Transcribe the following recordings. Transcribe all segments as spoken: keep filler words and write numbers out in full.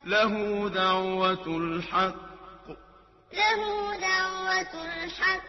له دعوة الحق له دعوة الحق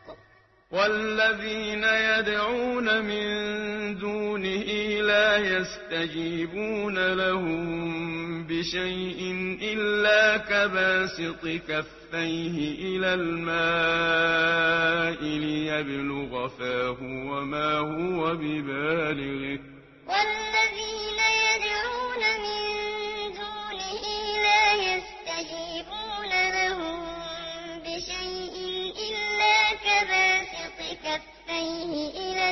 والذين يدعون من دونه لا يستجيبون لهم بشيء إلا كباسط كفيه إلى الماء ليبلغ فاه وما هو ببالغه والذين يدعون من دونه لا يستجيبون لهم بشيء إلا كباسط كفيه إلى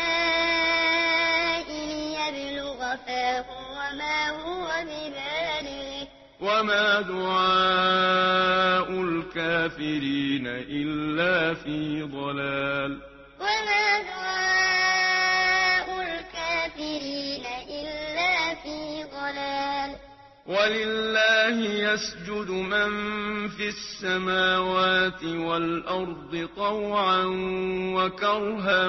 الماء ليبلغ فاه وما هو ببالغه وما دعاء الكافرين إلا في ضلال وما دعاء الكافرين إلا في ضلال ولله يسجد من في السماوات والأرض طوعا وكرها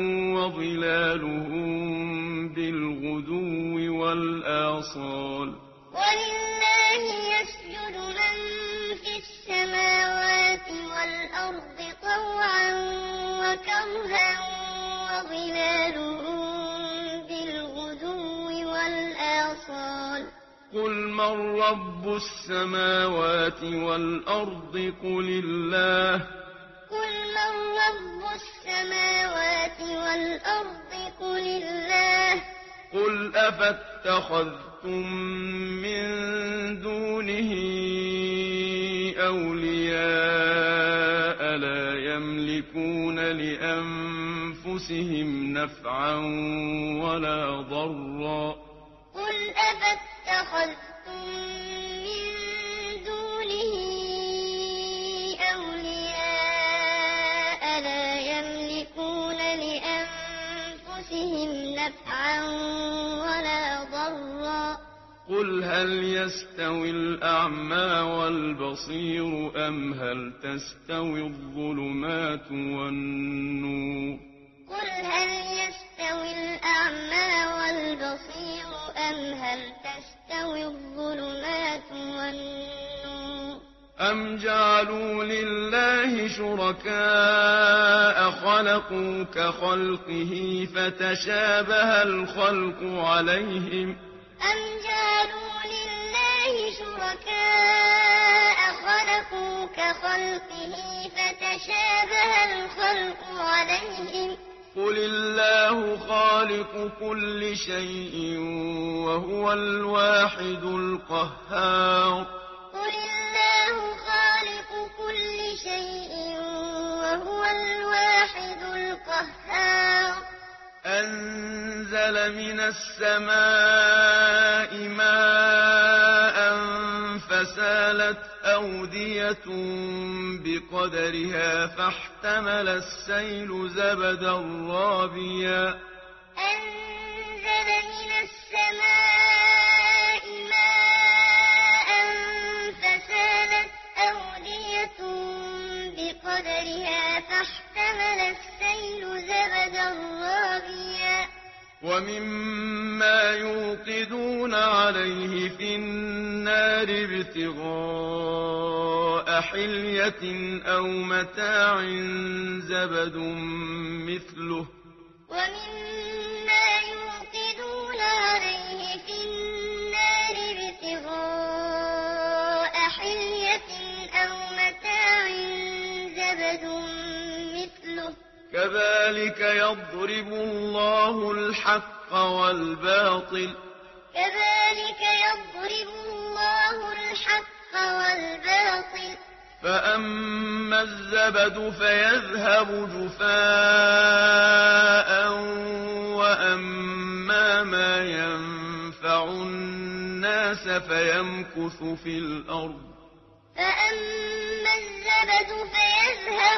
وظلالهم بالغدو والآصال ولله يسجد من في السماوات والأرض طوعا وكرها وظلالهم بالغدو والآصال قل من رب السماوات والأرض قل الله قل من رب السماوات والأرض قل الله قل أفاتخذتم من دونه أولياء لا يملكون لأنفسهم نفعا ولا ضرا قل أفاتخذتم من دونه أولياء لا يملكون لأنفسهم نفعا ولا ضرا قل هل يستوي الأعمى والبصير أم هل تستوي الظلمات والنور قل هل يستوي الأعمى والبصير أم هل تستوي الظلمات والنور أم جعلوا لله شركاء خلقوا كخلقه فتشابه الخلق عليهم أم جعلوا لله شركاء خلقوا كخلقه فتشابه الخلق عليهم قل الله خالق كل شيء وهو الواحد القهار قل الله خالق كل شيء وهو الواحد القهار أنزل من السماء ماء فسالت أودية بقدرها فاحتمل السيل زبدا رابيا أنزل من السماء ماء فسالت أودية بقدرها فاحتمل السيل زبدا رابيا ومما يوقدون عليه في النار ابتغاء حلية أو متاع زبد مثله ومما يوقدون عليه في النار ابتغاء حلية أو متاع زبد مثله كذلك يضرب الله الحق والباطل كذلك يضرب الله الحق والباطل فأما الزبد فيذهب جفاء وأما ما ينفع الناس فيمكث في الأرض فأما الزبد فيذهب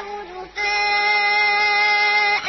جفاء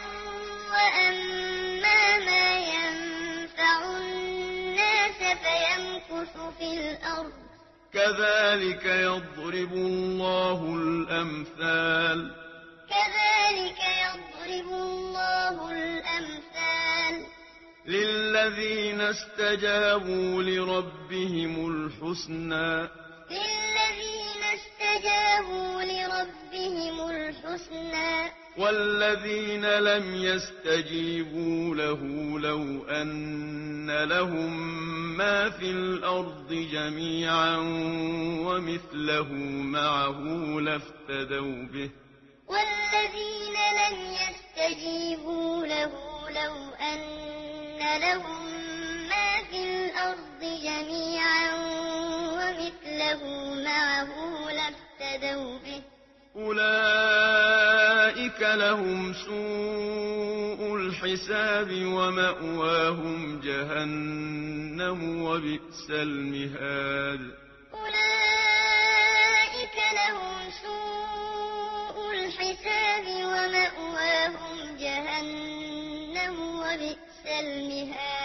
وأما ما ينفع الناس فيمكث في الأرض كذلك يضرب الله الأمثال كذلك يضرب الله الأمثال للذين استجابوا لربهم الحسنى للذين استجابوا لربهم الحسنى والذين لم يستجيبوا له لو أن لهم ما في الأرض جميعا ومثله معه لافتدوا به والذين لم يستجيبوا له لو أن لهم ما في الأرض جميعا ومثله معه لافتدوا به أولئك لهم سوء الحساب ومأواهم جهنم وبئس المهاد أولئك لهم سوء الحساب ومأواهم جهنم وبئس المهاد